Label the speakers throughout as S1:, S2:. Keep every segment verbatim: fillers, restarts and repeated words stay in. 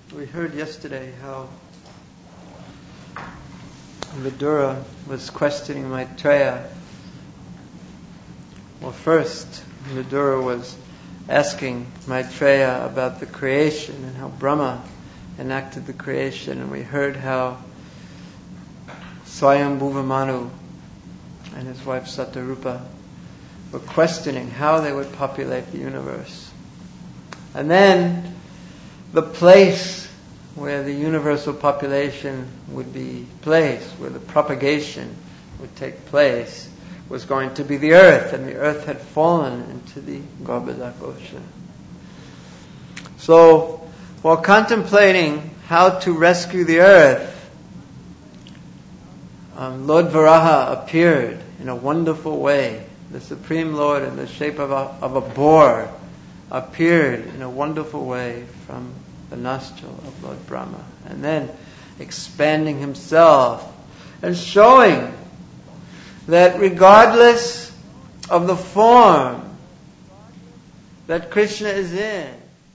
S1: We heard yesterday how Vidura was questioning Maitreya. Well, first, Vidura was asking Maitreya about the creation and how Brahma enacted the creation, and we heard how Swayambhuva Manu and his wife Satarupa were questioning how they would populate the universe. And then the place where the universal population would be placed, where the propagation would take place, was going to be the earth, and the earth had fallen into the Garbhodak ocean. So, while contemplating how to rescue the earth, um, Lord Varaha appeared in a wonderful way. The Supreme Lord, in the shape of a, of a boar, appeared in a wonderful way from the nostril of Lord Brahma, and then expanding himself and showing that regardless of the form that Krishna is in,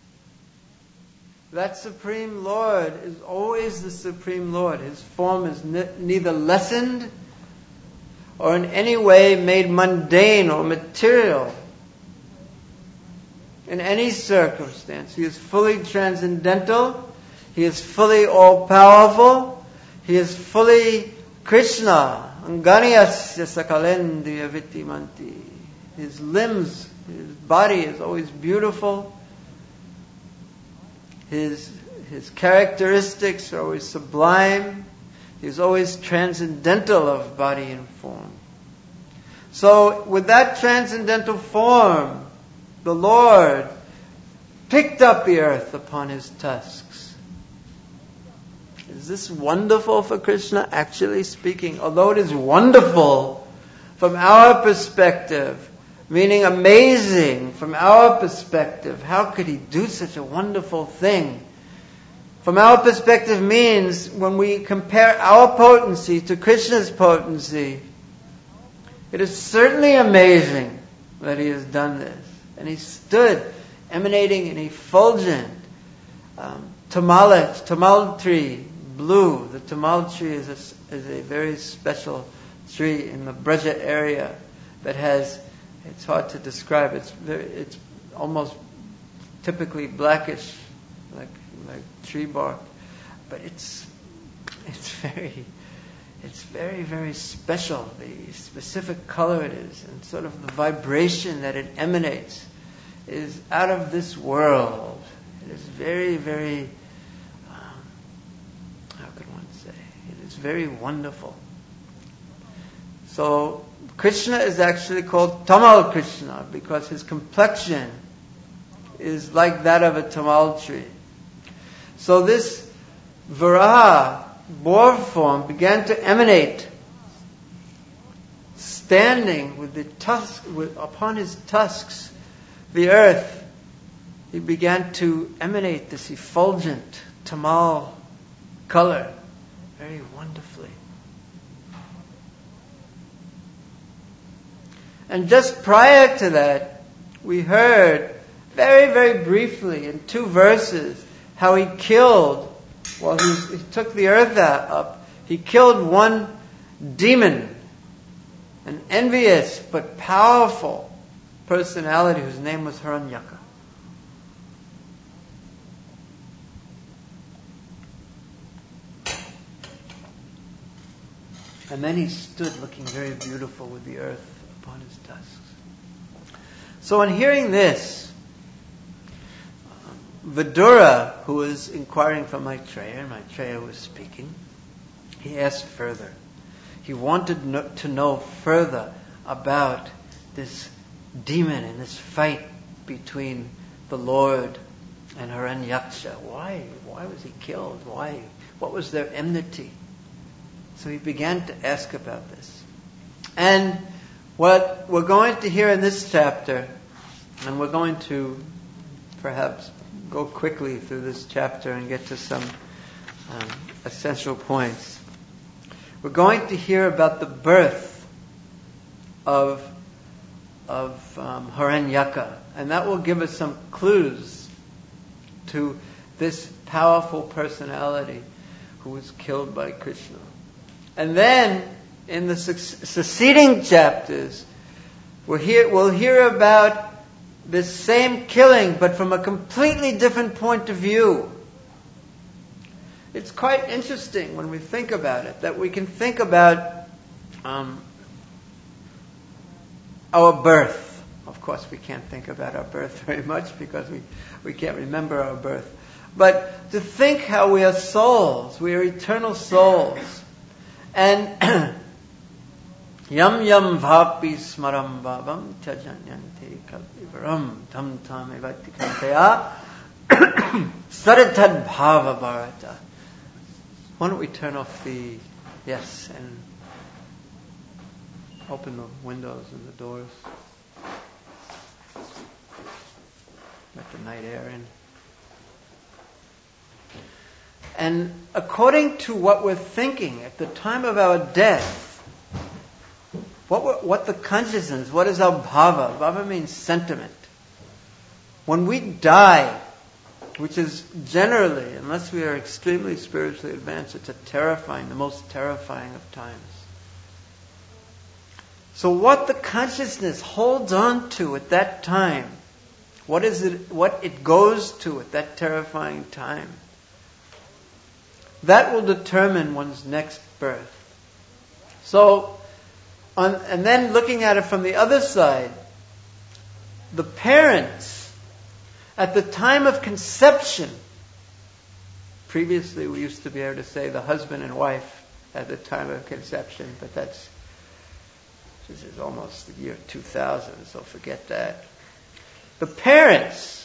S1: that Supreme Lord is always the Supreme Lord. His form is ne- neither lessened or in any way made mundane or material in any circumstance. He is fully transcendental. He is fully all-powerful. He is fully Krishna. Anganiyasya sakalendriya vittimanti. His limbs, his body is always beautiful. His, his characteristics are always sublime. He is always transcendental of body and form. So, with that transcendental form, the Lord picked up the earth upon his tusks. Is this wonderful for Krishna? Actually speaking, although it is wonderful from our perspective, meaning amazing from our perspective, how could he do such a wonderful thing? From our perspective means when we compare our potency to Krishna's potency, it is certainly amazing that he has done this. And he stood emanating an effulgent um, tamal, tamal tree, blue. The tamal tree is a, is a very special tree in the Braja area that has, it's hard to describe, it's very, it's almost typically blackish, like like tree bark, but it's it's very it's very very special. The specific color it is, and sort of the vibration that it emanates, is out of this world. It is very very um, how could one say? It is very wonderful. So Krishna is actually called Tamal Krishna because his complexion is like that of a tamal tree. So this Varaha, boar form, began to emanate, standing with the tusk, with, upon his tusks, the earth. He began to emanate this effulgent tamal color very wonderfully. And just prior to that, we heard very, very briefly in two verses how he killed, well, he, he took the earth up, he killed one demon, an envious but powerful personality whose name was Hiranyaka. And then he stood looking very beautiful with the earth upon his tusks. So on hearing this, Vidura, who was inquiring from Maitreya, and Maitreya was speaking, he asked further. He wanted no, to know further about this demon and this fight between the Lord and Hiranyaksha. Why? Why was he killed? Why? What was their enmity? So he began to ask about this. And what we're going to hear in this chapter, and we're going to perhaps go quickly through this chapter and get to some um, essential points. We're going to hear about the birth of of um, Hiranyaka, and that will give us some clues to this powerful personality who was killed by Krishna. And then, in the succeeding chapters, we'll hear, we'll hear about this same killing, but from a completely different point of view. It's quite interesting when we think about it, that we can think about um, our birth. Of course, we can't think about our birth very much because we, we can't remember our birth. But to think how we are souls, we are eternal souls. And yam yam bhapi smaram bhavam tyajanyanti kalpivaram tam tam evatikantaya saratad bhava bharata. Why don't we turn off the, yes, and open the windows and the doors. Let the night air in. And according to what we're thinking at the time of our death, what we're, what the consciousness, what is our bhava? Bhava means sentiment. When we die, which is generally, unless we are extremely spiritually advanced, it's a terrifying, the most terrifying of times. So what the consciousness holds on to at that time, what is it, what it goes to at that terrifying time, that will determine one's next birth. So, on, and then looking at it from the other side, the parents, at the time of conception, previously we used to be able to say the husband and wife at the time of conception, but that's, this is almost the year two thousand, so forget that. The parents,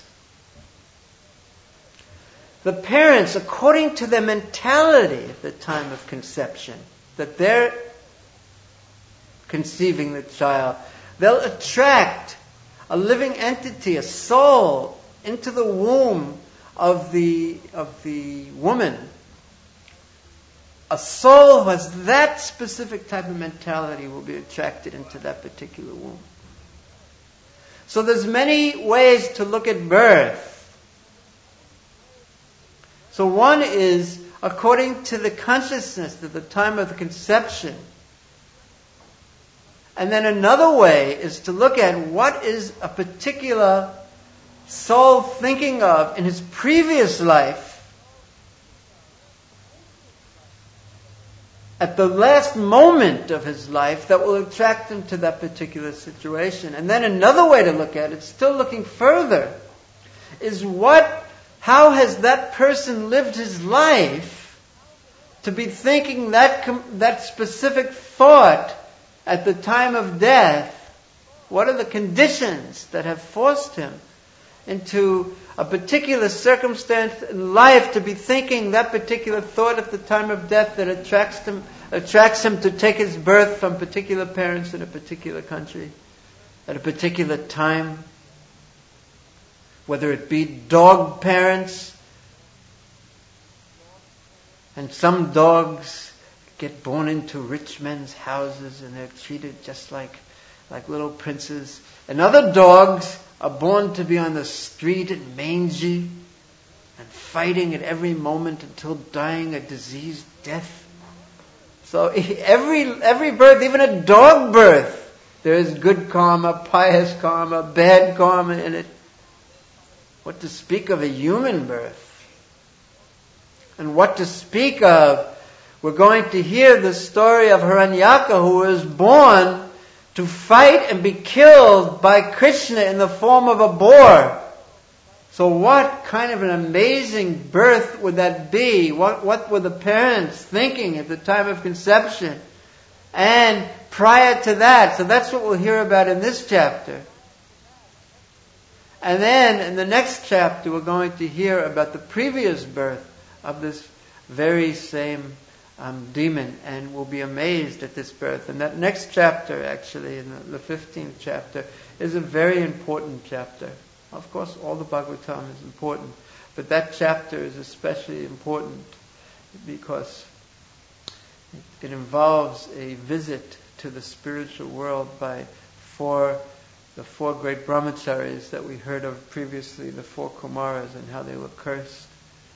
S1: the parents, according to their mentality at the time of conception, that they're conceiving the child, they'll attract a living entity, a soul, into the womb of the of the woman. A soul who has that specific type of mentality will be attracted into that particular womb. So there's many ways to look at birth. So one is according to the consciousness at the time of the conception. And then another way is to look at what is a particular soul thinking of in his previous life at the last moment of his life that will attract him to that particular situation. And then another way to look at it, still looking further, is what, how has that person lived his life to be thinking that that specific thought at the time of death? What are the conditions that have forced him into a particular circumstance in life to be thinking that particular thought at the time of death that attracts him, attracts him to take his birth from particular parents in a particular country at a particular time? Whether it be dog parents, and some dogs get born into rich men's houses and they're treated just like, like little princes. And other dogs are born to be on the street and mangy and fighting at every moment until dying a diseased death. So every every birth, even a dog birth, there is good karma, pious karma, bad karma in it. What to speak of a human birth? And what to speak of, we're going to hear the story of Hiranyaka, who was born to fight and be killed by Krishna in the form of a boar. So what kind of an amazing birth would that be? What, what were the parents thinking at the time of conception? And prior to that, so that's what we'll hear about in this chapter. And then in the next chapter we're going to hear about the previous birth of this very same um, demon, and we'll be amazed at this birth. And that next chapter, actually, in the, the fifteenth chapter, is a very important chapter. Of course, all the Bhagavatam is important, but that chapter is especially important because it, it involves a visit to the spiritual world by four the four great brahmacharis that we heard of previously, the four Kumaras, and how they were cursed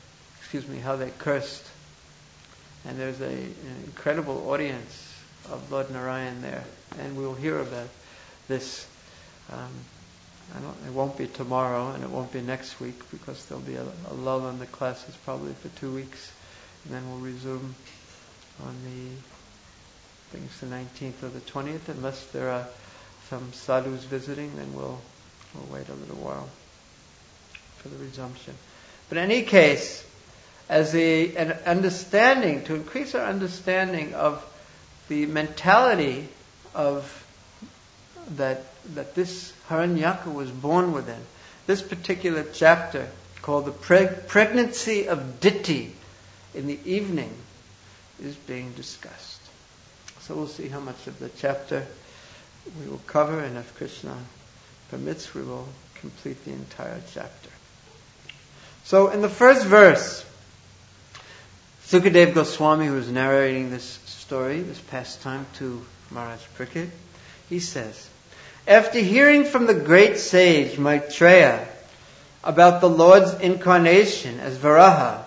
S1: excuse me, how they cursed. And there's a, an incredible audience of Lord Narayan there. And we'll hear about this. Um, I don't, it won't be tomorrow and it won't be next week because there'll be a, a lull in the classes probably for two weeks. And then we'll resume on the, I think it's the nineteenth or the twentieth. Unless there are some sadhus visiting, then we'll, we'll wait a little while for the resumption. But in any case, as a, an understanding, to increase our understanding of the mentality of that that this Haranyaka was born within, this particular chapter called the preg- pregnancy of Ditthi in the evening is being discussed. So we'll see how much of the chapter we will cover, and if Krishna permits, we will complete the entire chapter. So in the first verse, Sukadeva Goswami, who is narrating this story, this pastime to Maharaj Parikshit, he says, after hearing from the great sage Maitreya about the Lord's incarnation as Varaha,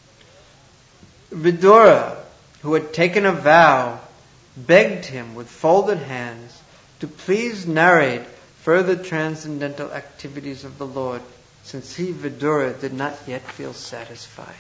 S1: Vidura, who had taken a vow, begged him with folded hands to please narrate further transcendental activities of the Lord, since he, Vidura, did not yet feel satisfied.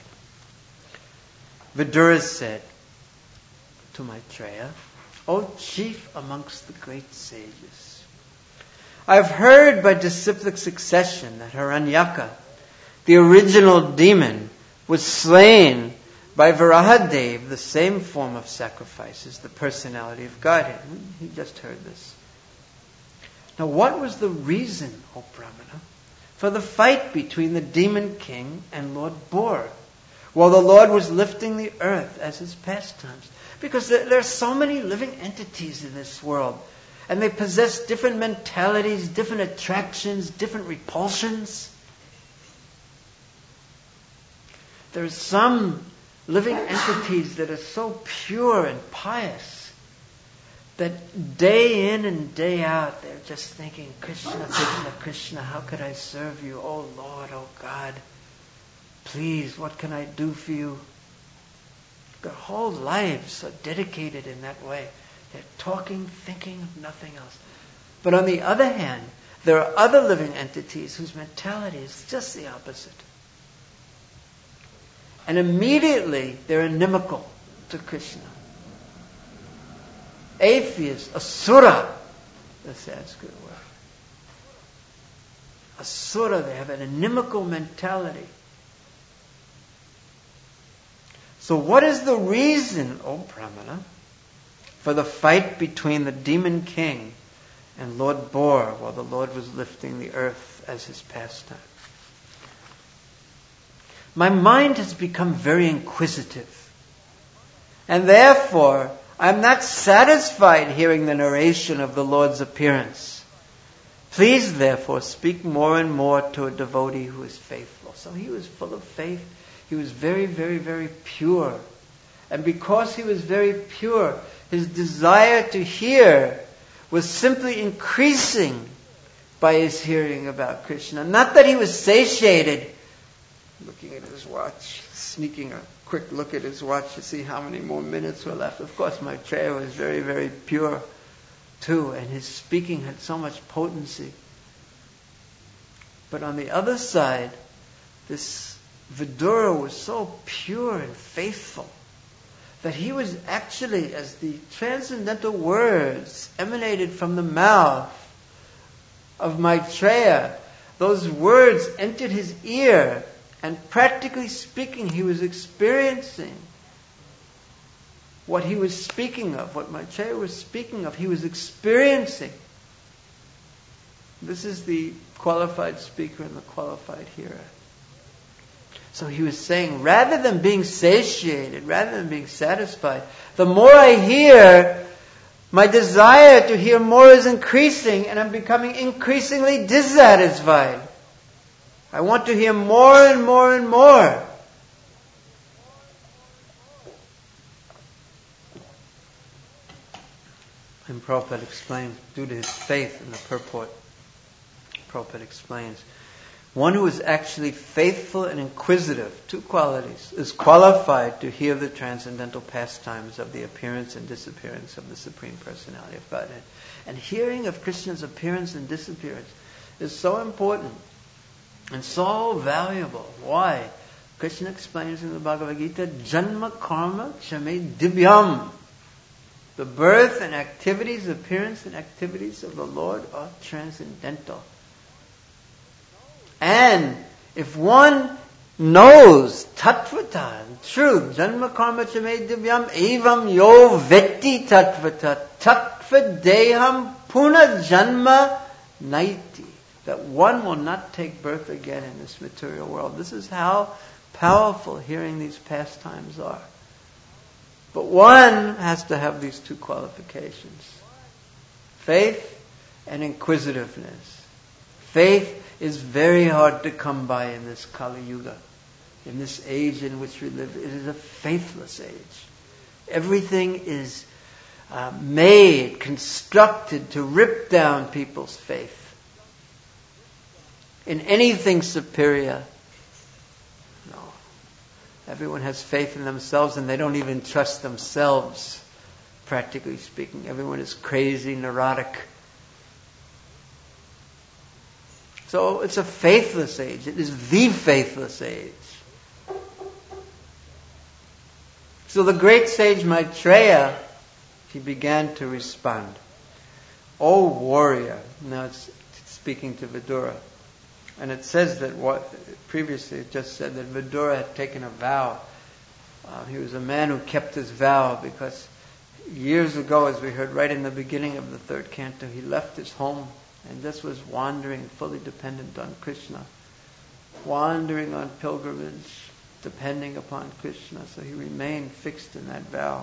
S1: Vidura said to Maitreya, O chief amongst the great sages, I have heard by disciplic succession that Haranyaka, the original demon, was slain by Varahadev, the same form of sacrifices, the personality of Godhead. He just heard this. Now what was the reason, O Brahmana, for the fight between the demon king and Lord Bor, while the Lord was lifting the earth as his pastimes? Because there, there are so many living entities in this world, and they possess different mentalities, different attractions, different repulsions. There are some living entities that are so pure and pious that day in and day out they're just thinking, Krishna, Krishna, Krishna, how could I serve you? Oh Lord, oh God, please, what can I do for you? Their whole lives are dedicated in that way. They're talking, thinking of nothing else. But on the other hand, there are other living entities whose mentality is just the opposite. And immediately they're inimical to Krishna. Atheist, asura, the Sanskrit word. Asura, they have an inimical mentality. So what is the reason, O Brahmana, for the fight between the demon king and Lord Bor while the Lord was lifting the earth as his pastime? My mind has become very inquisitive, and therefore I am not satisfied hearing the narration of the Lord's appearance. Please, therefore, speak more and more to a devotee who is faithful. So he was full of faith. He was very, very, very pure. And because he was very pure, his desire to hear was simply increasing by his hearing about Krishna. Not that he was satiated, looking at his watch, sneaking a quick look at his watch to see how many more minutes were left. Of course, Maitreya was very, very pure too, and his speaking had so much potency. But on the other side, this Vidura was so pure and faithful that he was actually, as the transcendental words emanated from the mouth of Maitreya, those words entered his ear, and practically speaking, he was experiencing what he was speaking of, what Maitreya was speaking of. He was experiencing. This is the qualified speaker and the qualified hearer. So he was saying, rather than being satiated, rather than being satisfied, the more I hear, my desire to hear more is increasing, and I'm becoming increasingly dissatisfied. I want to hear more and more and more. And Prabhupada explains, due to his faith in the purport, Prabhupada explains, One who is actually faithful and inquisitive, two qualities, is qualified to hear the transcendental pastimes of the appearance and disappearance of the Supreme Personality of Godhead. And hearing of Krishna's appearance and disappearance is so important and so valuable. Why? Krishna explains in the Bhagavad Gita, Janma karma chame divyam. The birth and activities, appearance and activities of the Lord are transcendental. And if one knows tattvata, truth, janma karma chame divyam, evam yo vetti tattvata, tattva deham puna janma naiti. That one will not take birth again in this material world. This is how powerful hearing these pastimes are. But one has to have these two qualifications. Faith and inquisitiveness. Faith is very hard to come by in this Kali Yuga. In this age in which we live, it is a faithless age. Everything is uh, made, constructed to rip down people's faith in anything superior. No. Everyone has faith in themselves and they don't even trust themselves, practically speaking. Everyone is crazy, neurotic. So it's a faithless age. It is the faithless age. So the great sage Maitreya, he began to respond. O warrior, now it's speaking to Vidura. And it says that what previously it just said that Vidura had taken a vow. Uh, he was a man who kept his vow because years ago, as we heard right in the beginning of the third canto, he left his home and just was wandering, fully dependent on Krishna. Wandering on pilgrimage, depending upon Krishna. So he remained fixed in that vow.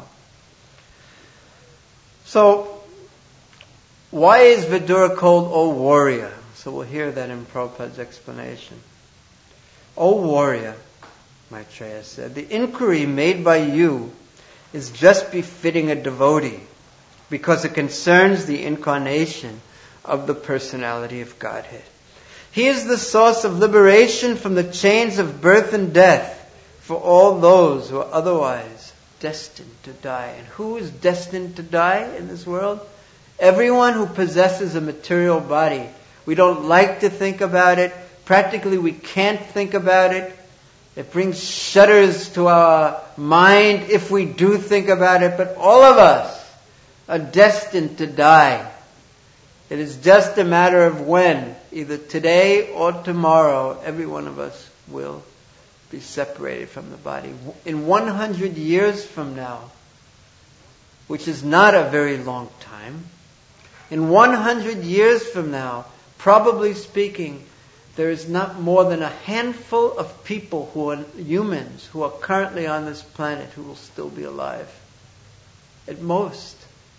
S1: So, why is Vidura called O warrior? So we'll hear that in Prabhupada's explanation. O warrior, Maitreya said, the inquiry made by you is just befitting a devotee because it concerns the incarnation of the personality of Godhead. He is the source of liberation from the chains of birth and death for all those who are otherwise destined to die. And who is destined to die in this world? Everyone who possesses a material body. We don't like to think about it. Practically we can't think about it. It brings shudders to our mind if we do think about it. But all of us are destined to die. It is just a matter of when, either today or tomorrow, every one of us will be separated from the body. In one hundred years from now, which is not a very long time, in one hundred years from now, probably speaking, there is not more than a handful of people who are humans, who are currently on this planet, who will still be alive. At most.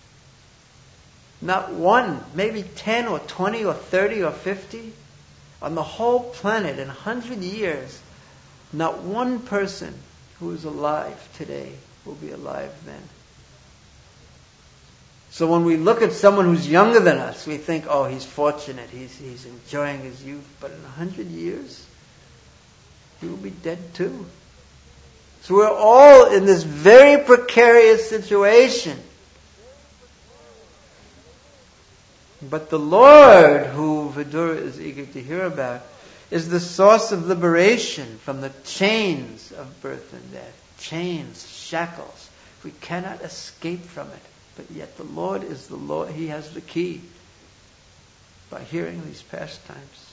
S1: Not one, maybe ten or twenty or thirty or fifty. On the whole planet, in a hundred years, not one person who is alive today will be alive then. So when we look at someone who's younger than us, we think, oh, he's fortunate, he's, he's enjoying his youth. But in a hundred years, he will be dead too. So we're all in this very precarious situation. But the Lord, who Vidura is eager to hear about, is the source of liberation from the chains of birth and death. Chains, shackles. We cannot escape from it. But yet the Lord is the Lord. He has the key by hearing these pastimes.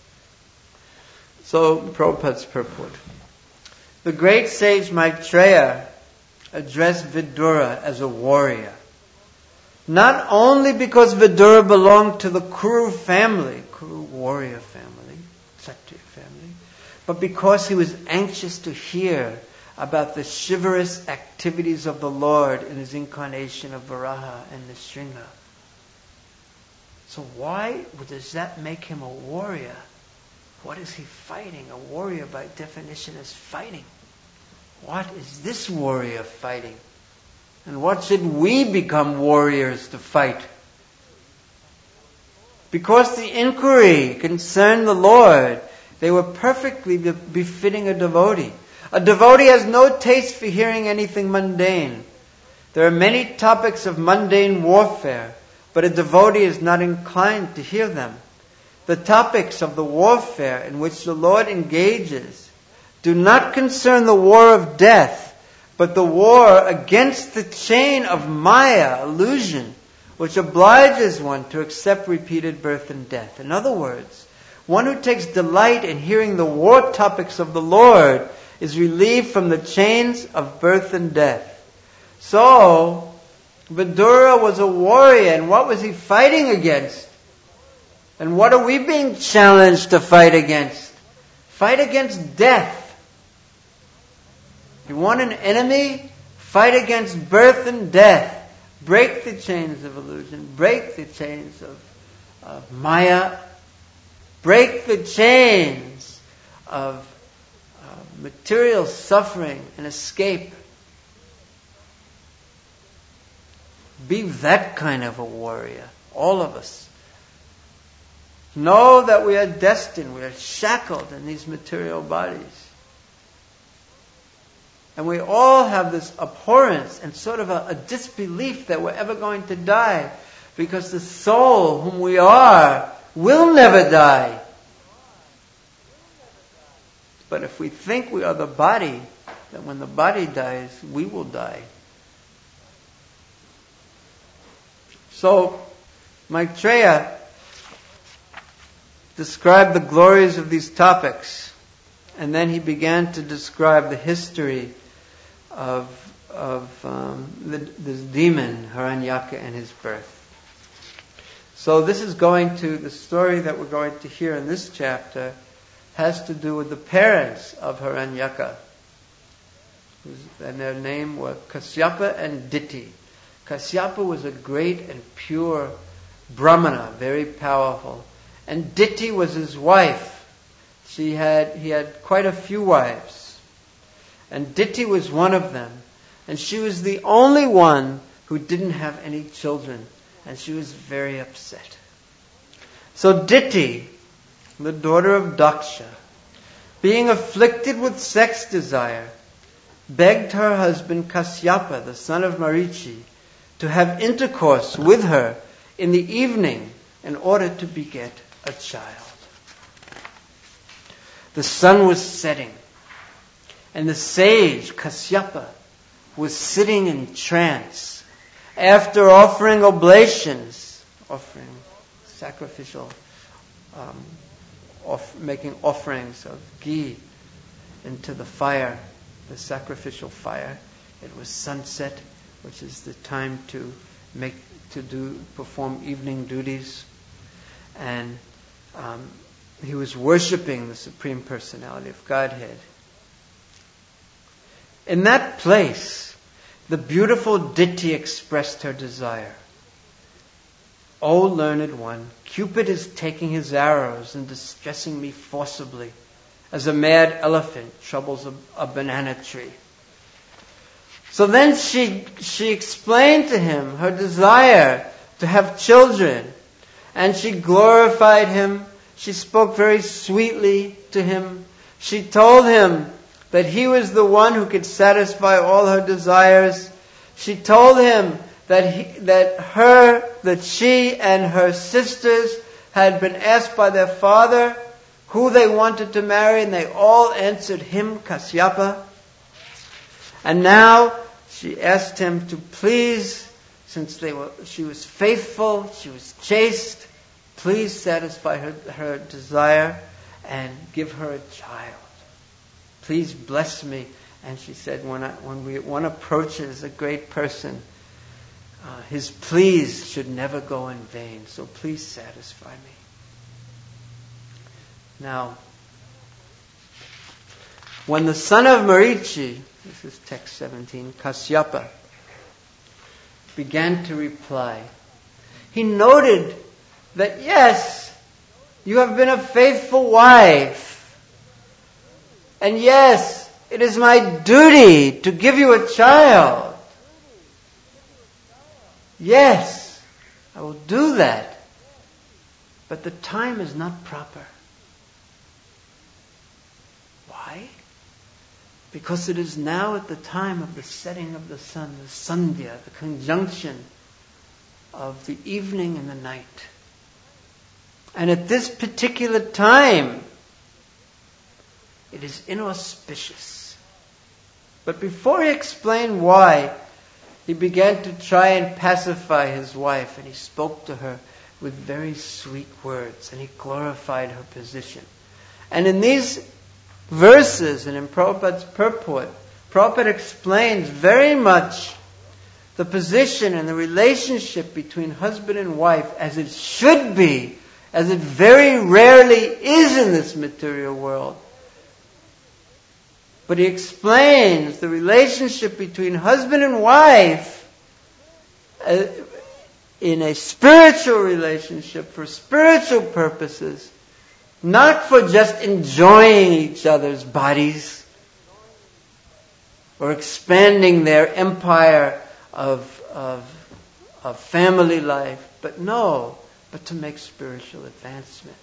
S1: So, Prabhupada's purport. The great sage Maitreya addressed Vidura as a warrior. Not only because Vidura belonged to the Kuru family, Kuru warrior family, Kshatriya family, but because he was anxious to hear about the chivalrous activities of the Lord in his incarnation of Varaha and Nrsimha. So why does that make him a warrior? What is he fighting? A warrior by definition is fighting. What is this warrior fighting? And what should we become warriors to fight? Because the inquiry concerned the Lord, They were perfectly befitting a devotee. A devotee has no taste for hearing anything mundane. There are many topics of mundane warfare, but a devotee is not inclined to hear them. The topics of the warfare in which the Lord engages do not concern the war of death, but the war against the chain of Maya, illusion, which obliges one to accept repeated birth and death. In other words, one who takes delight in hearing the war topics of the Lord is relieved from the chains of birth and death. So, Vidura was a warrior, and what was he fighting against? And what are we being challenged to fight against? Fight against death. You want an enemy? Fight against birth and death. Break the chains of illusion. Break the chains of, of Maya. Break the chains of uh, material suffering and escape. Be that kind of a warrior. All of us. Know that we are destined, we are shackled in these material bodies. And we all have this abhorrence and sort of a, a disbelief that we're ever going to die, because the soul whom we are will never die. But if we think we are the body, then when the body dies, we will die. So, Maitreya described the glories of these topics, and then he began to describe the history of of um, the, this demon Hiranyaka and his birth. So this is going to, the story that we're going to hear in this chapter has to do with the parents of Hiranyaka, and their name were Kasyapa and Diti. Kasyapa was a great and pure Brahmana, very powerful. And Diti was his wife. She had, he had quite a few wives. And Diti was one of them. And she was the only one who didn't have any children. And she was very upset. So Diti, the daughter of Daksha, being afflicted with sex desire, begged her husband Kasyapa, the son of Marichi, to have intercourse with her in the evening in order to beget a child. The sun was setting, and the sage Kasyapa was sitting in trance after offering oblations, offering sacrificial, um, off, making offerings of ghee into the fire, the sacrificial fire. It was sunset, which is the time to make to do perform evening duties, and um, he was worshipping the Supreme Personality of Godhead. In that place, the beautiful Diti expressed her desire. O learned one, Cupid is taking his arrows and distressing me forcibly, as a mad elephant troubles a, a banana tree. So then she she explained to him her desire to have children, and she glorified him. She spoke very sweetly to him. She told him that he was the one who could satisfy all her desires. She told him that he, that her, that she and her sisters had been asked by their father who they wanted to marry, and they all answered him, Kasyapa. And now she asked him to please, since they were, she was faithful, she was chaste, please satisfy her, her desire and give her a child. Please bless me. And she said, when, I, when we, one approaches a great person, uh, his pleas should never go in vain. So please satisfy me. Now, when the son of Marichi, this is text seventeen, Kasyapa, began to reply, he noted that yes, you have been a faithful wife. And yes, it is my duty to give you a child. Yes, I will do that. But the time is not proper. Because it is now at the time of the setting of the sun, the sandhya, the conjunction of the evening and the night. And at this particular time, it is inauspicious. But before he explained why, he began to try and pacify his wife, and he spoke to her with very sweet words, and he glorified her position. And in these verses, and in Prabhupada's purport, Prabhupada explains very much the position and the relationship between husband and wife as it should be, as it very rarely is in this material world. But he explains the relationship between husband and wife uh, in a spiritual relationship for spiritual purposes, not for just enjoying each other's bodies or expanding their empire of, of, of family life, but no, but to make spiritual advancement.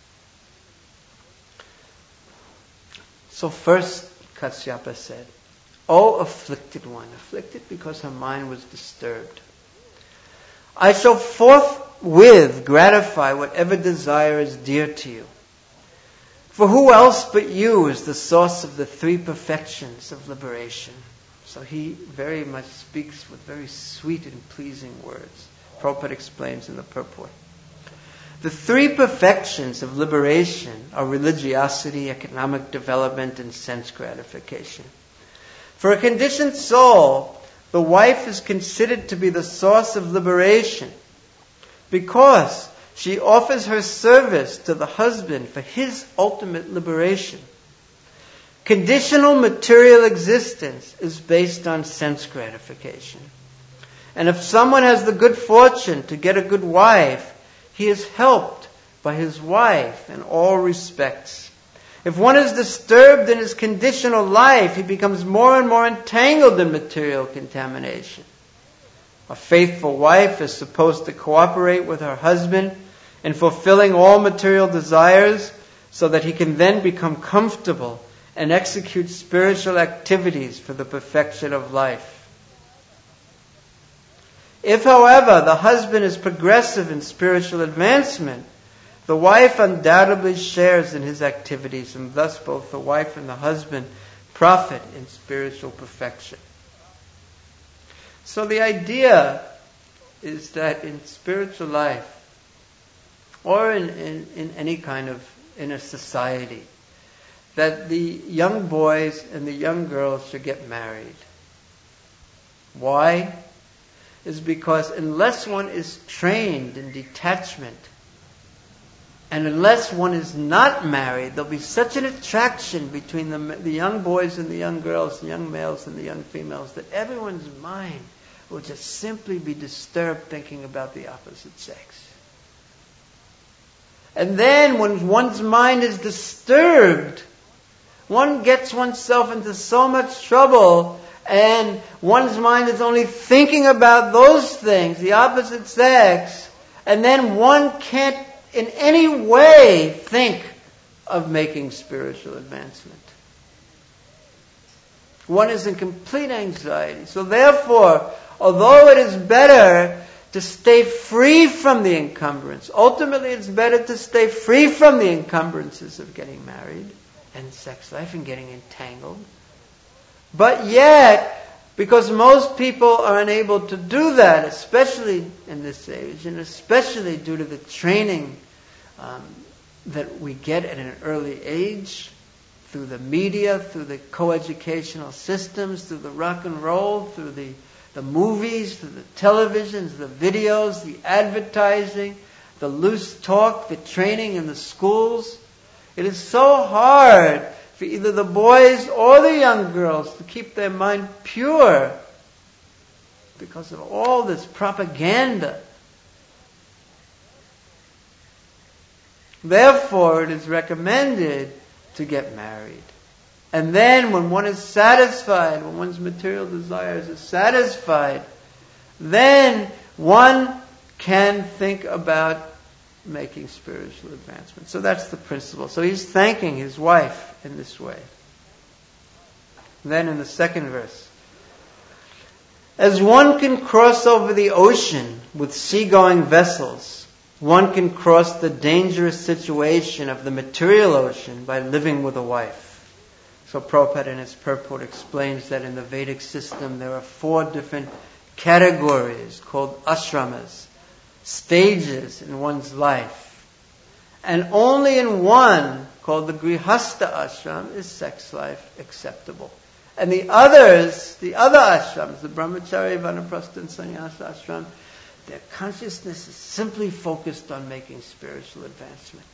S1: So first, Kasyapa said, "O afflicted one," afflicted because her mind was disturbed, "I shall forthwith gratify whatever desire is dear to you. For who else but you is the source of the three perfections of liberation?" So he very much speaks with very sweet and pleasing words. Prabhupada explains in the purport. The three perfections of liberation are religiosity, economic development, and sense gratification. For a conditioned soul, the wife is considered to be the source of liberation because she offers her service to the husband for his ultimate liberation. Conditional material existence is based on sense gratification. And if someone has the good fortune to get a good wife, he is helped by his wife in all respects. If one is disturbed in his conditional life, he becomes more and more entangled in material contamination. A faithful wife is supposed to cooperate with her husband in fulfilling all material desires so that he can then become comfortable and execute spiritual activities for the perfection of life. If, however, the husband is progressive in spiritual advancement, the wife undoubtedly shares in his activities, and thus both the wife and the husband profit in spiritual perfection. So the idea is that in spiritual life, or in, in, in any kind of in a society, that the young boys and the young girls should get married. Why? Is because unless one is trained in detachment, and unless one is not married, there'll be such an attraction between the, the young boys and the young girls, the young males and the young females, that everyone's mind will just simply be disturbed thinking about the opposite sex. And then when one's mind is disturbed, one gets oneself into so much trouble, and one's mind is only thinking about those things, the opposite sex, and then one can't in any way think of making spiritual advancement. One is in complete anxiety. So therefore, although it is better to stay free from the encumbrance, ultimately it's better to stay free from the encumbrances of getting married and sex life and getting entangled. But yet, because most people are unable to do that, especially in this age, and especially due to the training um, that we get at an early age, through the media, through the coeducational systems, through the rock and roll, through the, the movies, through the televisions, the videos, the advertising, the loose talk, the training in the schools. It is so hard for either the boys or the young girls to keep their mind pure because of all this propaganda. Therefore, it is recommended to get married. And then when one is satisfied, when one's material desires are satisfied, then one can think about making spiritual advancement. So that's the principle. So he's thanking his wife in this way. Then in the second verse, as one can cross over the ocean with seagoing vessels, one can cross the dangerous situation of the material ocean by living with a wife. So Prabhupada in his purport explains that in the Vedic system there are four different categories called ashramas, stages in one's life. And only in one, called the Grihastha ashram, is sex life acceptable. And the others, the other ashrams, the Brahmachari, Vanaprastha, and Sannyasa ashram, their consciousness is simply focused on making spiritual advancement.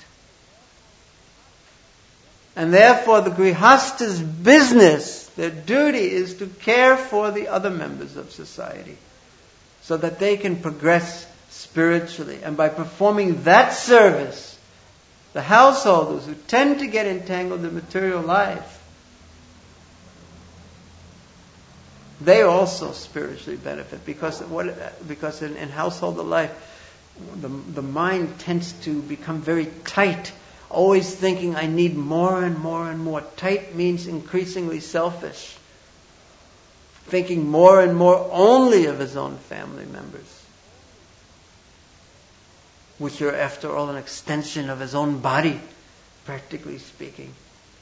S1: And therefore the Grihastha's business, their duty, is to care for the other members of society so that they can progress spiritually. And by performing that service, the householders who tend to get entangled in material life, they also spiritually benefit, because what, because in, in household life, the, the mind tends to become very tight, always thinking, I need more and more and more. Tight means increasingly selfish, thinking more and more only of his own family members, which are, after all, an extension of his own body, practically speaking.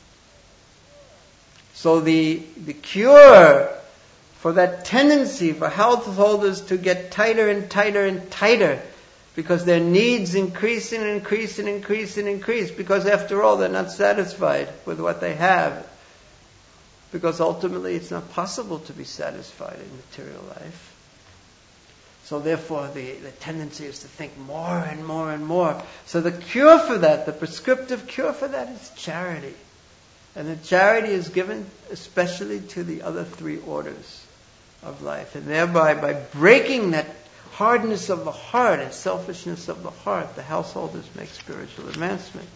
S1: So the the cure for that tendency for householders to get tighter and tighter and tighter, because their needs increase and increase and increase and increase, because after all they're not satisfied with what they have, because ultimately it's not possible to be satisfied in material life. So therefore the, the tendency is to think more and more and more. So the cure for that, the prescriptive cure for that, is charity. And the charity is given especially to the other three orders of life. And thereby, by breaking that hardness of the heart and selfishness of the heart, the householders make spiritual advancement.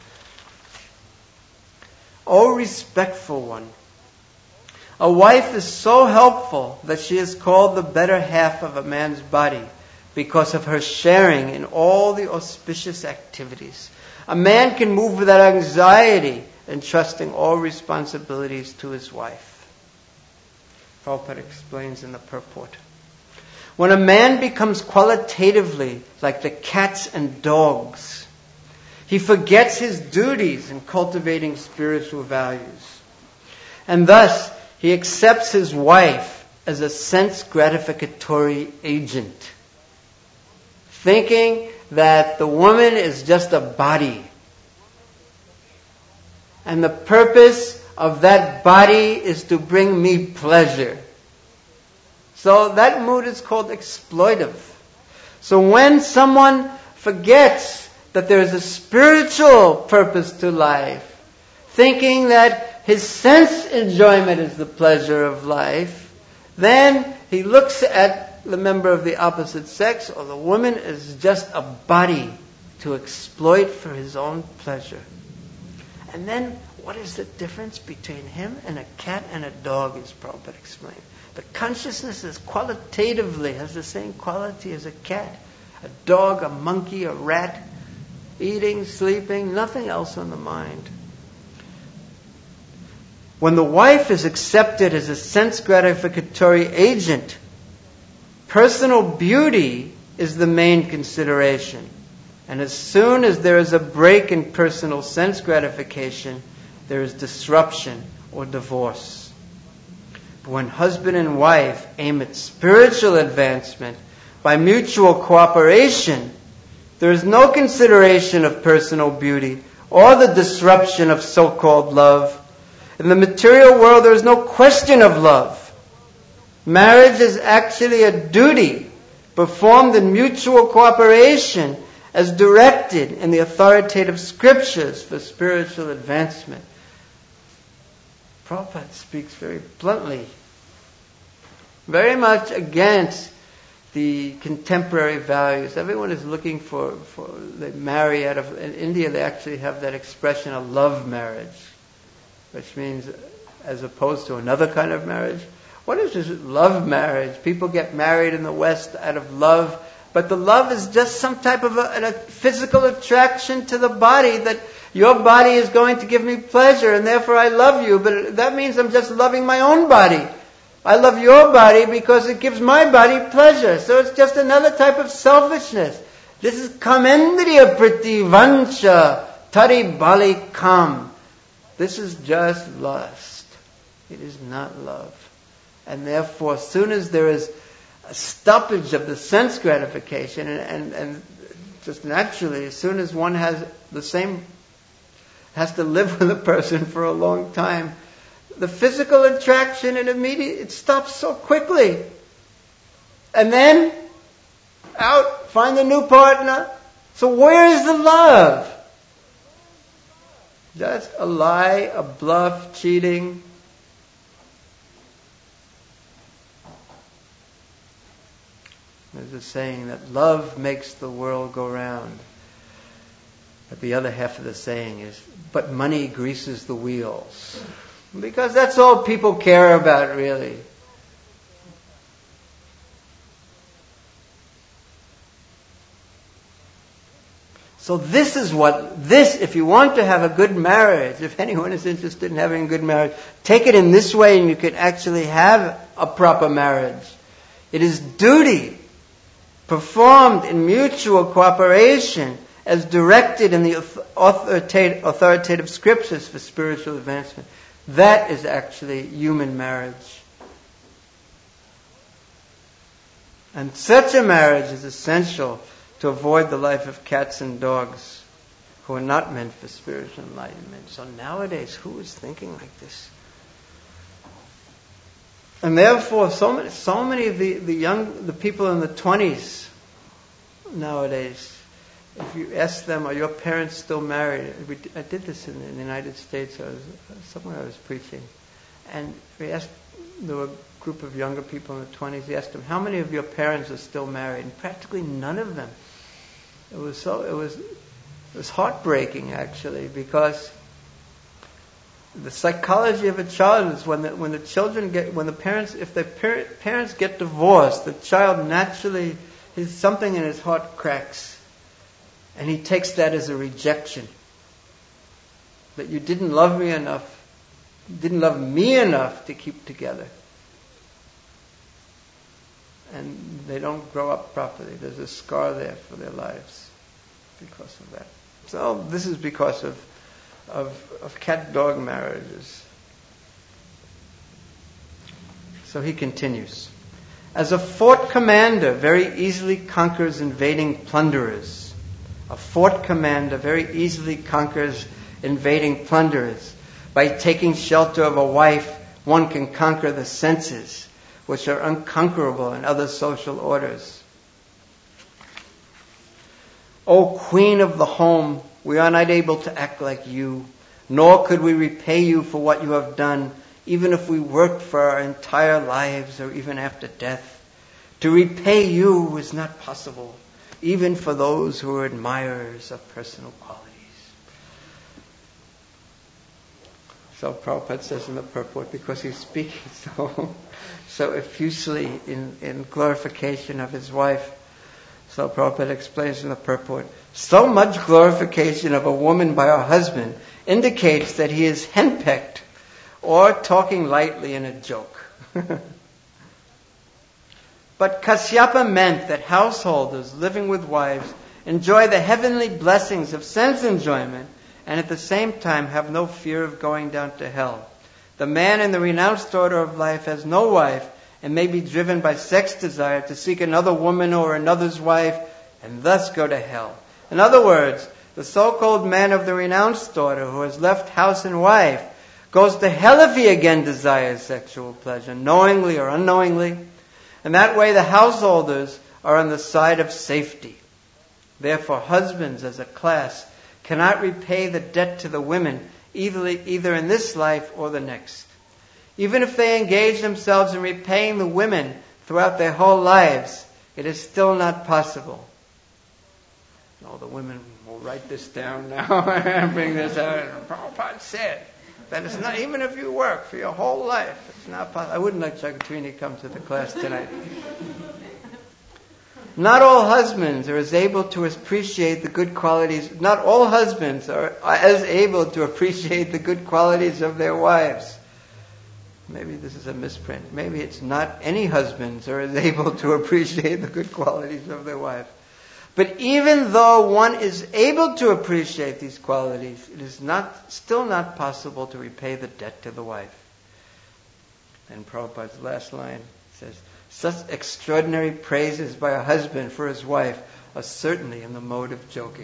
S1: O respectful one, a wife is so helpful that she is called the better half of a man's body because of her sharing in all the auspicious activities. A man can move without anxiety, entrusting all responsibilities to his wife. Prabhupada explains in the purport. When a man becomes qualitatively like the cats and dogs, he forgets his duties in cultivating spiritual values. And thus, he accepts his wife as a sense gratificatory agent, thinking that the woman is just a body. And the purpose of that body is to bring me pleasure. So that mood is called exploitive. So when someone forgets that there is a spiritual purpose to life, thinking that his sense enjoyment is the pleasure of life, then he looks at the member of the opposite sex or the woman as just a body to exploit for his own pleasure. And then, what is the difference between him and a cat and a dog, as Prabhupada explained? The consciousness is qualitatively, has the same quality as a cat, a dog, a monkey, a rat, eating, sleeping, nothing else on the mind. When the wife is accepted as a sense gratificatory agent, personal beauty is the main consideration. And as soon as there is a break in personal sense gratification, there is disruption or divorce. But when husband and wife aim at spiritual advancement by mutual cooperation, there is no consideration of personal beauty or the disruption of so-called love. In the material world, there is no question of love. Marriage is actually a duty performed in mutual cooperation as directed in the authoritative scriptures for spiritual advancement. Prabhupada speaks very bluntly, very much against the contemporary values. Everyone is looking for, for they marry out of, in India they actually have that expression, a love marriage, which means as opposed to another kind of marriage. What is this love marriage? People get married in the West out of love But the love is just some type of a, a physical attraction to the body, that your body is going to give me pleasure and therefore I love you. But that means I'm just loving my own body. I love your body because it gives my body pleasure. So it's just another type of selfishness. This is kamendriya pritivansha tari bali kam. This is just lust. It is not love. And therefore, as soon as there is a stoppage of the sense gratification, and, and, and just naturally, as soon as one has the same, has to live with a person for a long time, the physical attraction and immediate, it stops so quickly. And then, out, find a new partner. So where is the love? Just a lie, a bluff, cheating. There's a saying that love makes the world go round. But the other half of the saying is, but money greases the wheels. Because that's all people care about, really. So this is what, this, if you want to have a good marriage, if anyone is interested in having a good marriage, take it in this way and you can actually have a proper marriage. It is duty performed in mutual cooperation as directed in the authoritative, authoritative scriptures for spiritual advancement. That is actually human marriage. And such a marriage is essential to avoid the life of cats and dogs who are not meant for spiritual enlightenment. So nowadays, who is thinking like this? And therefore, so many, so many of the, the young, the people in the twenties nowadays, if you ask them, are your parents still married? We, I did this in, in the United States. I was somewhere I was preaching, and we asked, there were a group of younger people in the twenties. We asked them, how many of your parents are still married? And practically none of them. It was so. It was. It was heartbreaking, actually, because the psychology of a child is when the, when the children get, when the parents, if the par- parents get divorced, the child naturally, his, something in his heart cracks. And he takes that as a rejection. That you didn't love me enough, didn't love me enough to keep together. And they don't grow up properly. There's a scar there for their lives because of that. So this is because of of, of cat-dog marriages. So he continues. As a fort commander very easily conquers invading plunderers. A fort commander very easily conquers invading plunderers. By taking shelter of a wife, one can conquer the senses, which are unconquerable in other social orders. O Queen of the home, we are not able to act like you, nor could we repay you for what you have done, even if we worked for our entire lives or even after death. To repay you is not possible, even for those who are admirers of personal qualities. So Prabhupada says in the purport, because he's speaking so so effusively in, in glorification of his wife, so Prabhupada explains in the purport, so much glorification of a woman by her husband indicates that he is henpecked or talking lightly in a joke. But Kasyapa meant that householders living with wives enjoy the heavenly blessings of sense enjoyment and at the same time have no fear of going down to hell. The man in the renounced order of life has no wife and may be driven by sex desire to seek another woman or another's wife and thus go to hell. In other words, the so-called man of the renounced order who has left house and wife goes to hell if he again desires sexual pleasure, knowingly or unknowingly. And that way the householders are on the side of safety. Therefore, husbands as a class cannot repay the debt to the women either, either in this life or the next. Even if they engage themselves in repaying the women throughout their whole lives, it is still not possible. No, the women will write this down now and bring this out. Prabhupada said that it's not, even if you work for your whole life, it's not possible. I wouldn't let Jagatrini come to the class tonight. Not all husbands are as able to appreciate the good qualities, not all husbands are as able to appreciate the good qualities of their wives. Maybe this is a misprint. Maybe it's not any husbands are as able to appreciate the good qualities of their wife. But even though one is able to appreciate these qualities, it is not still not possible to repay the debt to the wife. And Prabhupada's last line says, such extraordinary praises by a husband for his wife are certainly in the mode of joking.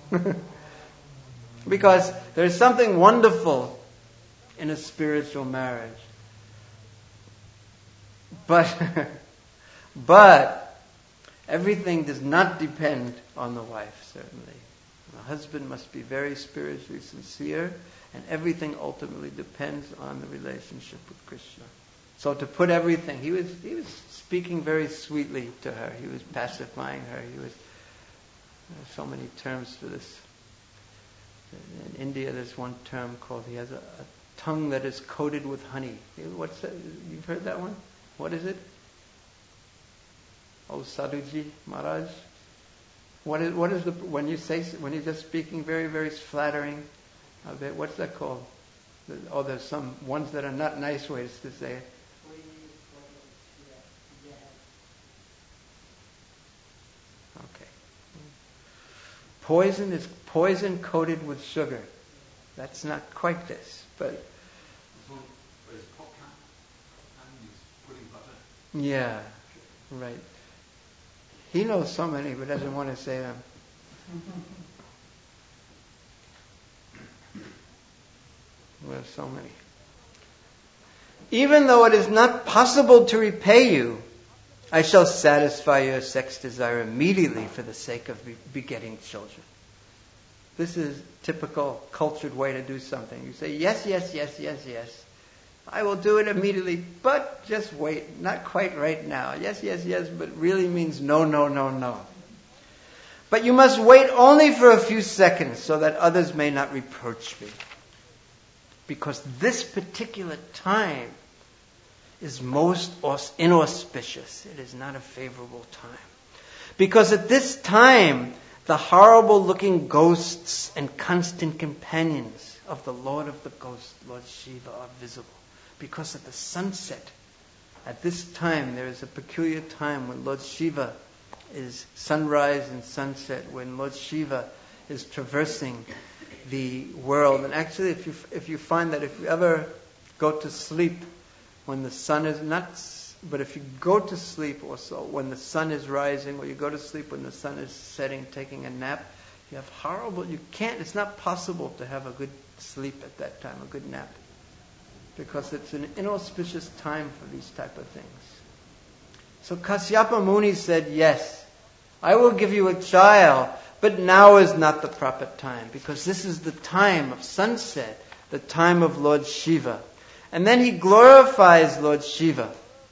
S1: Because there is something wonderful in a spiritual marriage. But, but everything does not depend on the wife, certainly. The husband must be very spiritually sincere, and everything ultimately depends on the relationship with Krishna. So to put everything, he was he was speaking very sweetly to her. He was pacifying her. He was there are so many terms for this. In India, there's one term called he has a, a tongue that is coated with honey. What's that? You've heard that one? What is it? Oh, Sadhuji Maharaj. What is what is the when you say when you're just speaking very very flattering? Uh, what's that called? Oh, there's some ones that are not nice ways to say it. Okay. Poison is poison coated with sugar. That's not quite this, but yeah, right. He knows so many, but doesn't want to say them. Well, so many. Even though it is not possible to repay you, I shall satisfy your sex desire immediately for the sake of be- begetting children. This is typical cultured way to do something. You say, yes, yes, yes, yes, yes. I will do it immediately, but just wait. Not quite right now. Yes, yes, yes, but really means no, no, no, no. But you must wait only for a few seconds so that others may not reproach me. Because this particular time is most inauspicious. It is not a favorable time. Because at this time, the horrible-looking ghosts and constant companions of the Lord of the Ghosts, Lord Shiva, are visible. Because at the sunset, at this time, there is a peculiar time when Lord Shiva is sunrise and sunset, when Lord Shiva is traversing the world. And actually, if you if you find that if you ever go to sleep when the sun is not, but if you go to sleep also when the sun is rising, or you go to sleep when the sun is setting, taking a nap, you have horrible. You can't. It's not possible to have a good sleep at that time, a good nap, because it's an inauspicious time for these type of things. So Kasyapa Muni said, yes, I will give you a child, but now is not the proper time, because this is the time of sunset, the time of Lord Shiva. And then he glorifies Lord Shiva,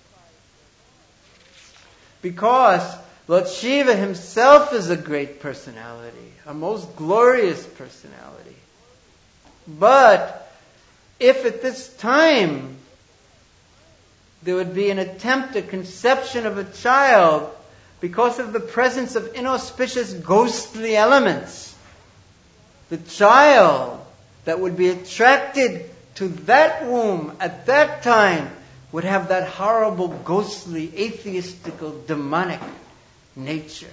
S1: because Lord Shiva himself is a great personality, a most glorious personality. But if at this time there would be an attempt at conception of a child, because of the presence of inauspicious ghostly elements, the child that would be attracted to that womb at that time would have that horrible, ghostly, atheistical, demonic nature.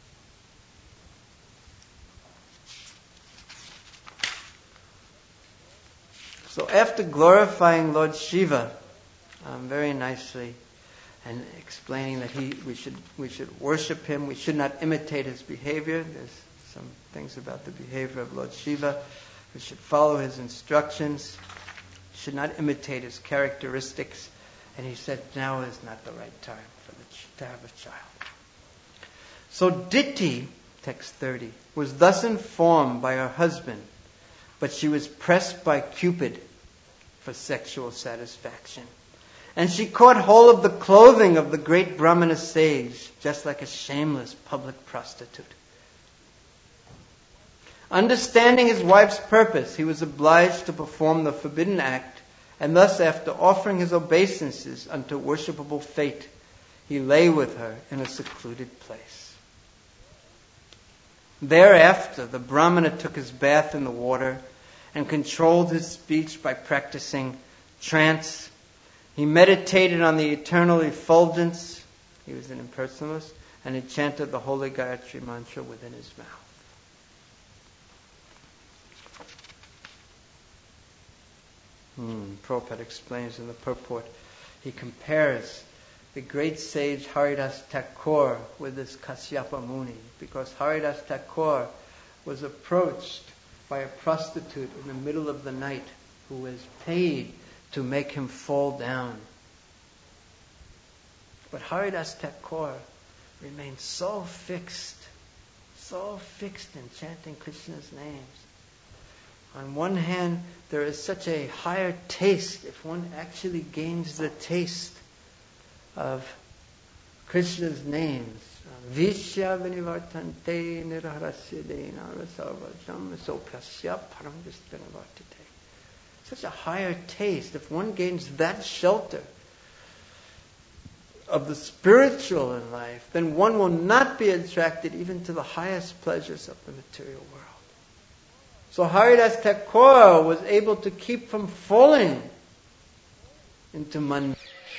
S1: So after glorifying Lord Shiva um, very nicely, and explaining that he we should we should worship him, we should not imitate his behavior. There's some things about the behavior of Lord Shiva. We should follow his instructions. We should not imitate his characteristics. And he said, now is not the right time for the ch- to have a child. So Diti, text thirty, was thus informed by her husband, but she was pressed by Cupid for sexual satisfaction. And she caught hold of the clothing of the great Brahmana sage, just like a shameless public prostitute. Understanding his wife's purpose, he was obliged to perform the forbidden act, and thus, after offering his obeisances unto worshipable fate, he lay with her in a secluded place. Thereafter, the Brahmana took his bath in the water and controlled his speech by practicing trance. He meditated on the eternal effulgence. He was an impersonalist. And he chanted the holy Gayatri mantra within his mouth. Hmm. Prabhupada explains in the purport, he compares the great sage Haridas Thakur with this Kasyapa Muni, because Haridas Thakur was approached by a prostitute in the middle of the night who was paid to make him fall down. But Haridas Thakur remained so fixed, so fixed in chanting Krishna's names. On one hand, there is such a higher taste if one actually gains the taste of Krishna's names. Vishya vinivartante niraharasya dena rasavajam sopyasya paramvistanavartate. Such a higher taste. If one gains that shelter of the spiritual in life, then one will not be attracted even to the highest pleasures of the material world. So Haridas Thakur was able to keep from falling into mundane.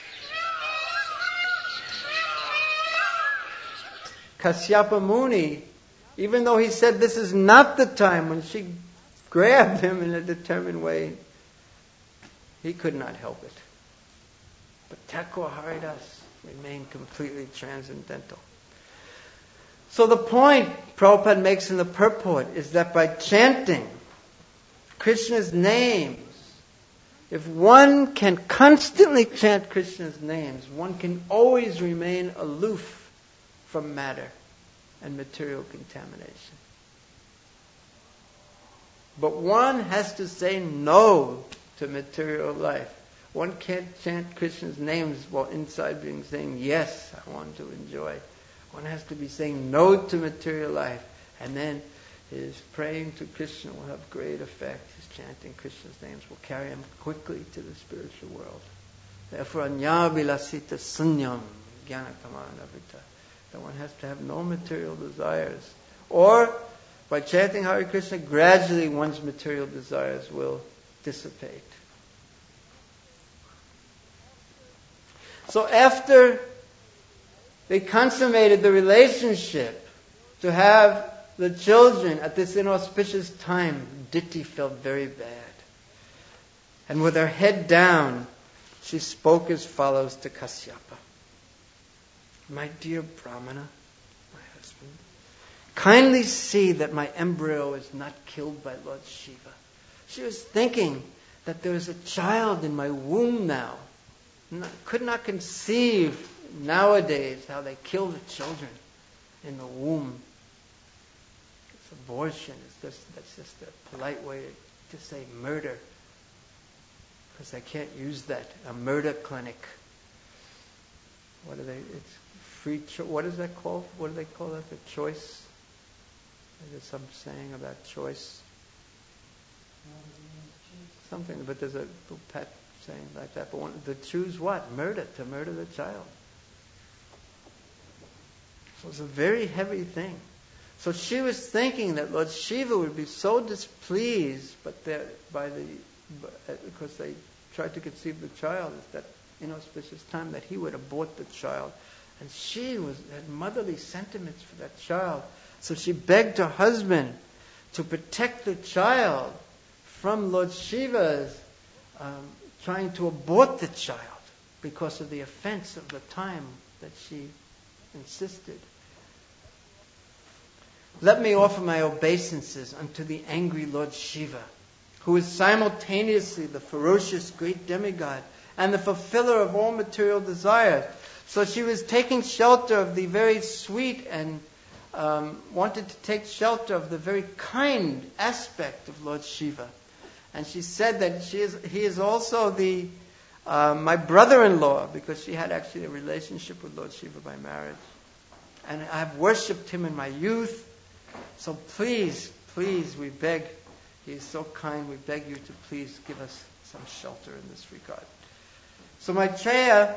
S1: Kasyapa Muni, even though he said this is not the time, when she grabbed him in a determined way, he could not help it. But Thakur Haridas remained completely transcendental. So the point Prabhupada makes in the purport is that by chanting Krishna's names, if one can constantly chant Krishna's names, one can always remain aloof from matter and material contamination. But one has to say no to material life. One can't chant Krishna's names while inside being saying, yes, I want to enjoy. One has to be saying no to material life. And then his praying to Krishna will have great effect. His chanting Krishna's names will carry him quickly to the spiritual world. Therefore, anya vilasita sunyam jnanakamana-vita. That one has to have no material desires. Or, by chanting Hare Krishna, gradually one's material desires will dissipate. So after they consummated the relationship to have the children at this inauspicious time, Diti felt very bad. And with her head down, she spoke as follows to Kasyapa. My dear Brahmana, my husband, kindly see that my embryo is not killed by Lord Shiva. She was thinking that there is a child in my womb now. Not, could not conceive nowadays how they kill the children in the womb. It's abortion. It's just, that's just a polite way to, to say murder. Because they can't use that. A murder clinic. What are they? It's free. Cho- what is that called? What do they call that? The choice? There's some saying about choice. Something, but there's a little pet saying like that. But one, to choose what? Murder. To murder the child. So it's a very heavy thing. So she was thinking that Lord Shiva would be so displeased, but by the because they tried to conceive the child at that inauspicious time, that he would abort the child. And she was had motherly sentiments for that child. So she begged her husband to protect the child from Lord Shiva's um, trying to abort the child because of the offense of the time that she insisted. Let me offer my obeisances unto the angry Lord Shiva, who is simultaneously the ferocious great demigod and the fulfiller of all material desires. So she was taking shelter of the very sweet and um, wanted to take shelter of the very kind aspect of Lord Shiva. And she said that she is, he is also the uh, my brother-in-law, because she had actually a relationship with Lord Shiva by marriage. And I have worshipped him in my youth. So please, please, we beg, he is so kind, we beg you to please give us some shelter in this regard. So Maitreya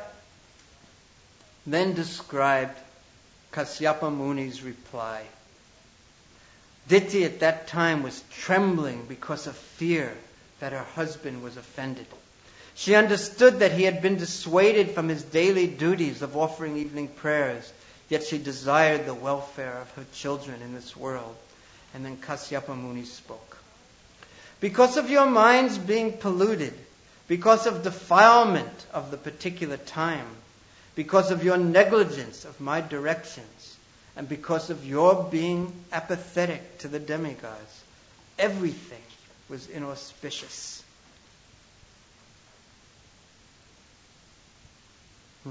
S1: then described Kasyapa Muni's reply. Diti at that time was trembling because of fear that her husband was offended. She understood that he had been dissuaded from his daily duties of offering evening prayers, yet she desired the welfare of her children in this world. And then Kasyapa Muni spoke. Because of your minds being polluted, because of defilement of the particular time, because of your negligence of my directions, and because of your being apathetic to the demigods, everything was inauspicious. Hmm.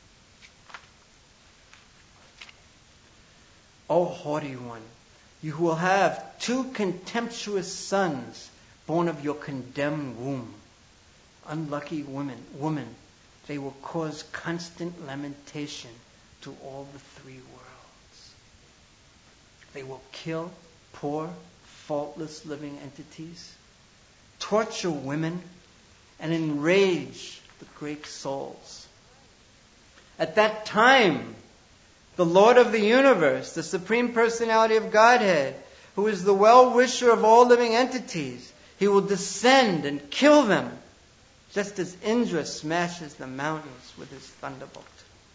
S1: O haughty one, you will have two contemptuous sons born of your condemned womb. Unlucky women, woman, they will cause constant lamentation to all the three worlds. They will kill poor, faultless living entities, torture women, and enrage the great souls. At that time, the Lord of the universe, the Supreme Personality of Godhead, who is the well-wisher of all living entities, he will descend and kill them, just as Indra smashes the mountains with his thunderbolt.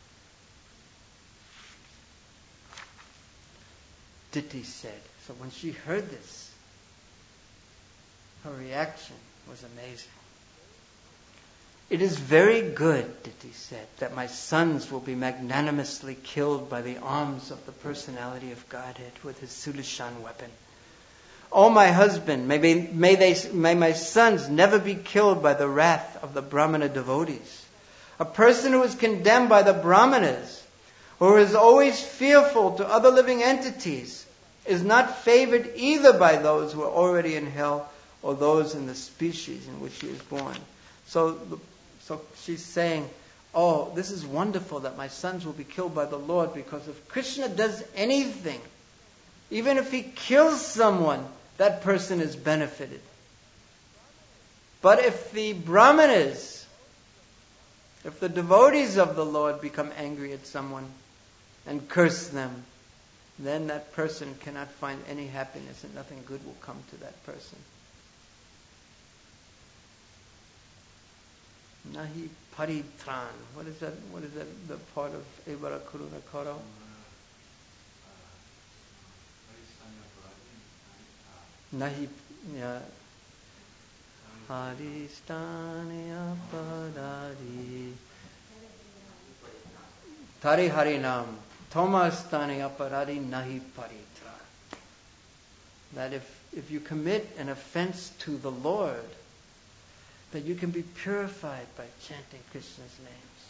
S1: Diti said. So when she heard this, her reaction was amazing. It is very good, Diti said, that my sons will be magnanimously killed by the arms of the Personality of Godhead with his Sudarshan weapon. O my husband, may, be, may, they, may my sons never be killed by the wrath of the Brahmana devotees. A person who is condemned by the Brahmanas, or is always fearful to other living entities, is not favored either by those who are already in hell or those in the species in which he is born. So, so she's saying, oh, this is wonderful that my sons will be killed by the Lord, because if Krishna does anything, even if he kills someone, that person is benefited. But if the Brahmanas, if the devotees of the Lord become angry at someone and curse them, then that person cannot find any happiness and nothing good will come to that person. Nahi paritran. What is that? What is that? The part of Evara Kuruna Karo? Nahi ya Haristanya Padari Tari Harinam Tomastani Aparadi Nahi Paritra. That if, if you commit an offense to the Lord, that you can be purified by chanting Krishna's names.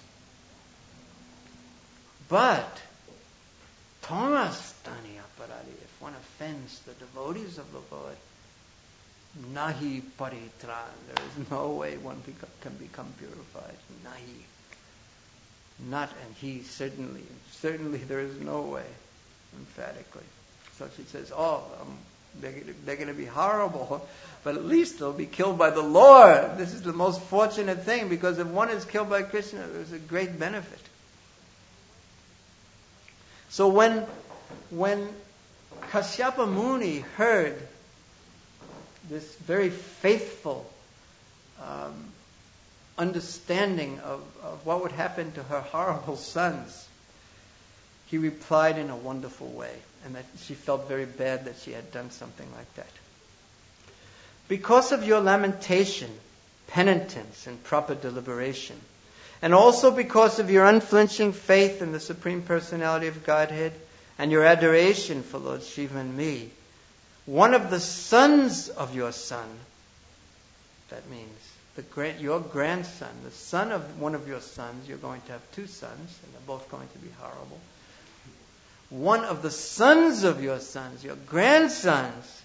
S1: But Tomastani Aparadi, if one offends the devotees of the Lord, Nahi Paritra, there is no way one beca- can become purified. Nahi. Not, and he certainly, certainly there is no way, emphatically. So she says, oh, um, they're, they're going to be horrible, but at least they'll be killed by the Lord. This is the most fortunate thing, because if one is killed by Krishna, there's a great benefit. So when, when Kasyapa Muni heard this very faithful um, understanding of, of what would happen to her horrible sons, he replied in a wonderful way, and that she felt very bad that she had done something like that. Because of your lamentation, penitence, and proper deliberation, and also because of your unflinching faith in the Supreme Personality of Godhead and your adoration for Lord Shiva and me, one of the sons of your son, that means the grand, your grandson, the son of one of your sons, you're going to have two sons, and they're both going to be horrible. One of the sons of your sons, your grandsons,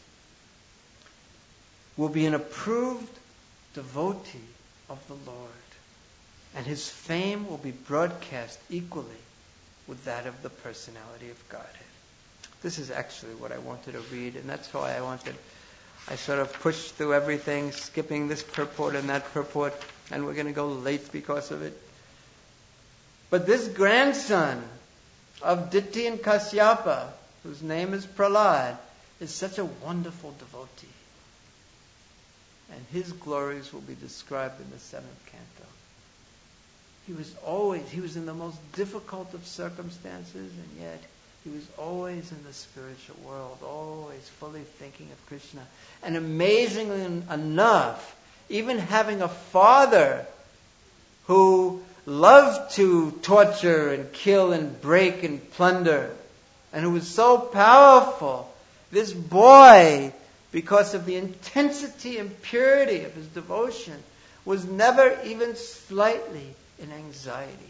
S1: will be an approved devotee of the Lord. And his fame will be broadcast equally with that of the Personality of Godhead. This is actually what I wanted to read, and that's why I wanted, I sort of pushed through everything, skipping this purport and that purport, and we're going to go late because of it. But this grandson of Diti and Kasyapa, whose name is Prahlad, is such a wonderful devotee. And his glories will be described in the seventh canto. He was always, he was in the most difficult of circumstances, and yet he was always in the spiritual world, always fully thinking of Krishna. And amazingly enough, even having a father who loved to torture and kill and break and plunder, and who was so powerful, this boy, because of the intensity and purity of his devotion, was never even slightly in anxiety.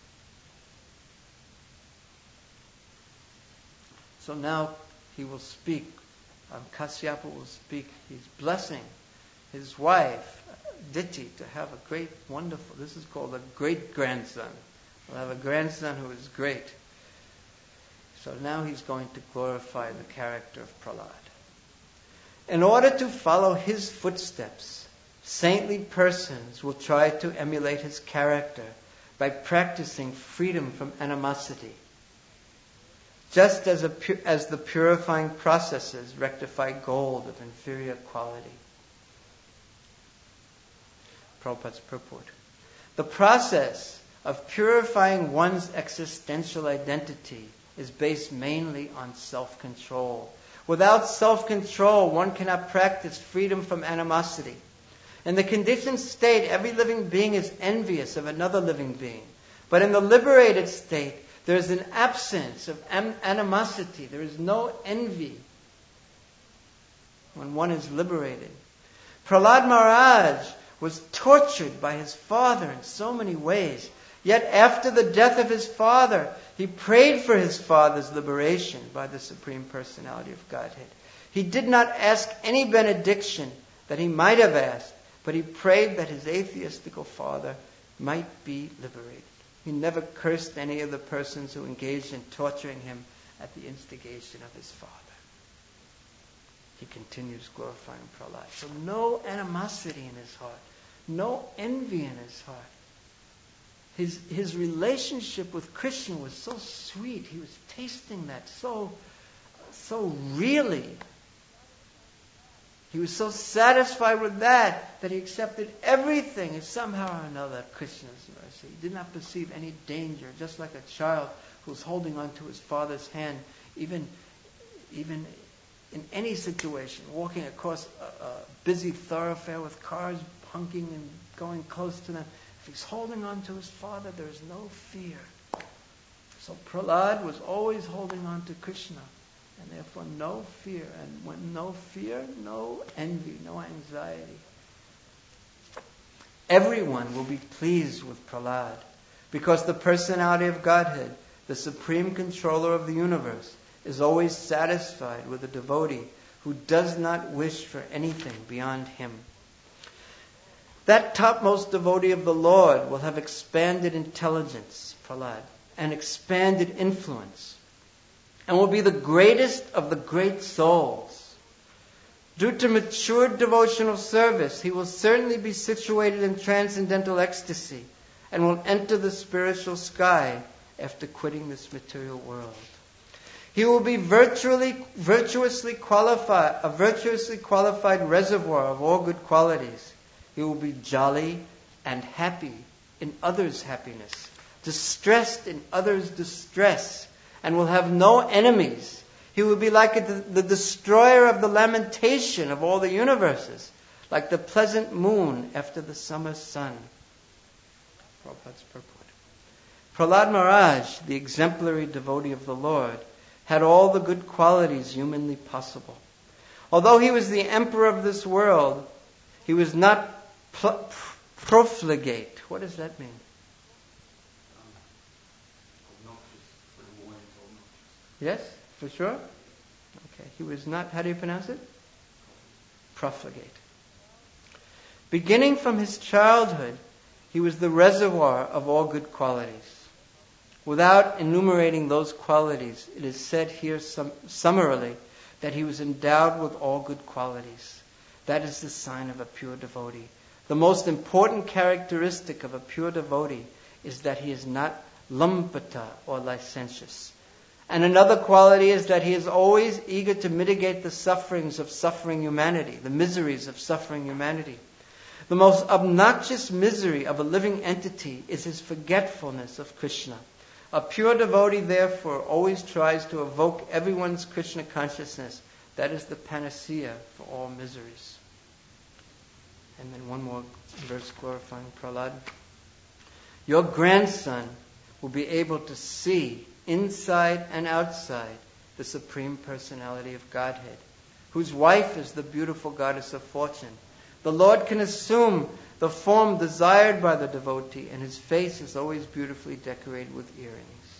S1: So now he will speak, um, Kasyapa will speak, he's blessing his wife, Diti, to have a great, wonderful, this is called a great-grandson. We'll have a grandson who is great. So now he's going to glorify the character of Prahlad. In order to follow his footsteps, saintly persons will try to emulate his character by practicing freedom from animosity, just as, a, as the purifying processes rectify gold of inferior quality. Prabhupada's purport. The process of purifying one's existential identity is based mainly on self-control. Without self-control, one cannot practice freedom from animosity. In the conditioned state, every living being is envious of another living being. But in the liberated state, there is an absence of am- animosity. There is no envy when one is liberated. Prahlad Maharaj was tortured by his father in so many ways. Yet after the death of his father, he prayed for his father's liberation by the Supreme Personality of Godhead. He did not ask any benediction that he might have asked, but he prayed that his atheistical father might be liberated. He never cursed any of the persons who engaged in torturing him at the instigation of his father. He continues glorifying Prahlad. So no animosity in his heart, no envy in his heart. His, his relationship with Krishna was so sweet. He was tasting that so, so really. He was so satisfied with that that he accepted everything as somehow or another Krishna's mercy. He did not perceive any danger, just like a child who's holding on to his father's hand, even, even in any situation, walking across a, a busy thoroughfare with cars honking and going close to them. If he's holding on to his father, there is no fear. So Prahlad was always holding on to Krishna, and therefore no fear. And when no fear, no envy, no anxiety. Everyone will be pleased with Prahlad, because the personality of Godhead, the supreme controller of the universe, is always satisfied with a devotee who does not wish for anything beyond him. That topmost devotee of the Lord will have expanded intelligence, Prahlad, and expanded influence, and will be the greatest of the great souls. Due to mature devotional service, he will certainly be situated in transcendental ecstasy and will enter the spiritual sky after quitting this material world. He will be virtually, virtuously qualified, a virtuously qualified reservoir of all good qualities. He will be jolly and happy in others' happiness, distressed in others' distress, and will have no enemies. He will be like a, the destroyer of the lamentation of all the universes, like the pleasant moon after the summer sun. Prabhupada's purport. Prahlad Maharaj, the exemplary devotee of the Lord, had all the good qualities humanly possible. Although he was the emperor of this world, he was not pl- profligate. What does that mean? Yes, for sure? Okay. He was not, how do you pronounce it? Profligate. Beginning from his childhood, he was the reservoir of all good qualities. Without enumerating those qualities, it is said here sum- summarily that he was endowed with all good qualities. That is the sign of a pure devotee. The most important characteristic of a pure devotee is that he is not lampata or licentious. And another quality is that he is always eager to mitigate the sufferings of suffering humanity, the miseries of suffering humanity. The most obnoxious misery of a living entity is his forgetfulness of Krishna. A pure devotee, therefore, always tries to evoke everyone's Krishna consciousness. That is the panacea for all miseries. And then one more verse glorifying Prahlad. Your grandson will be able to see inside and outside the Supreme Personality of Godhead, whose wife is the beautiful goddess of fortune. The Lord can assume the form desired by the devotee, and his face is always beautifully decorated with earrings.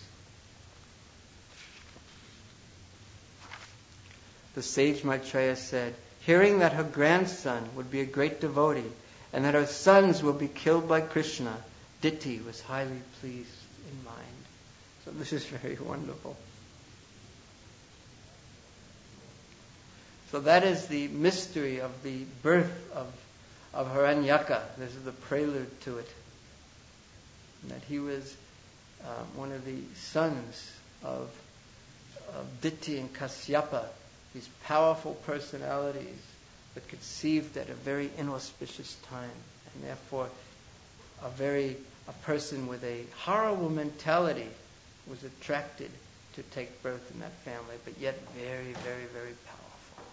S1: The sage Maitreya said, hearing that her grandson would be a great devotee and that her sons will be killed by Krishna, Diti was highly pleased in mind. So this is very wonderful. So that is the mystery of the birth of, of Hiranyaka. This is the prelude to it. And that he was uh, one of the sons of, of Diti and Kasyapa, these powerful personalities that conceived at a very inauspicious time, and therefore a very a person with a horrible mentality was attracted to take birth in that family, but yet very, very, very powerful.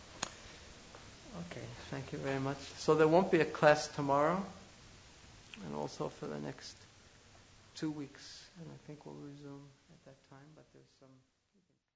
S1: Okay, thank you very much. So there won't be a class tomorrow, and also for the next two weeks, and I think we'll resume at that time, but there's some